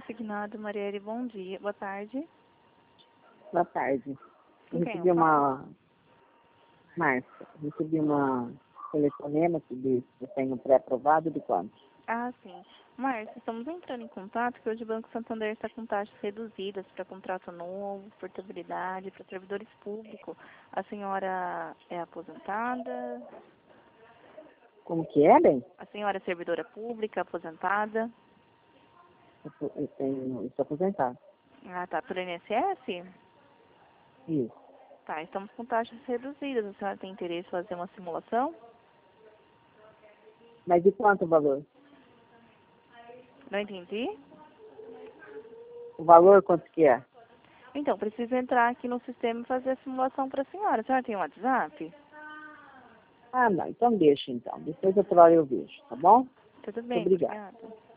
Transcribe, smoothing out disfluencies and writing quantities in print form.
Consignado, Marielle, bom dia. Boa tarde. Boa tarde. Com Eu quem recebi eu falo? uma... Márcia, recebi uma telefonema que diz que eu tenho pré-aprovado de quanto? Ah, sim. Márcia, estamos entrando em contato que hoje o Banco Santander está com taxas reduzidas para contrato novo, portabilidade, para servidores públicos. A senhora é aposentada? Como que é, bem? A senhora é servidora pública, aposentada? Eu sou aposentado. Ah, tá. Pelo INSS? Isso. Tá, estamos com taxas reduzidas. A senhora tem interesse em fazer uma simulação? Mas de quanto o valor? Não entendi? O valor quanto que é? Então, preciso entrar aqui no sistema e fazer a simulação para a senhora. A senhora tem um WhatsApp? Ah, não. Então deixa, então. Depois outra hora eu vejo, tá bom? Tudo Muito bem, obrigada. obrigada.